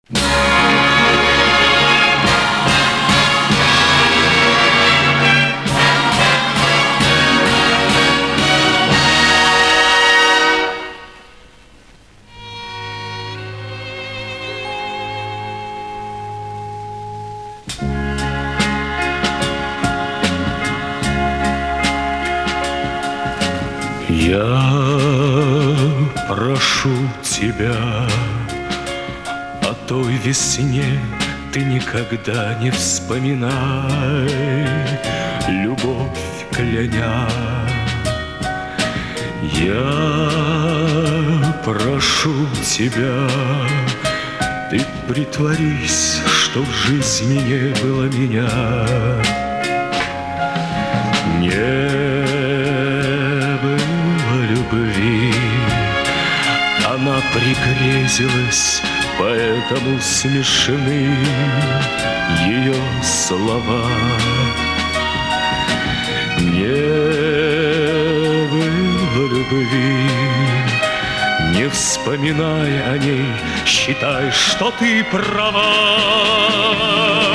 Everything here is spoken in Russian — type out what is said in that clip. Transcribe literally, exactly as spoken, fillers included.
Я прошу тебя о той весне, ты никогда не вспоминай, любовь кляня. Я прошу тебя, ты притворись, что в жизни не было меня. Не любви, она пригрезилась, поэтому смешны ее слова. Не было любви, не вспоминая о ней, считай, что ты права.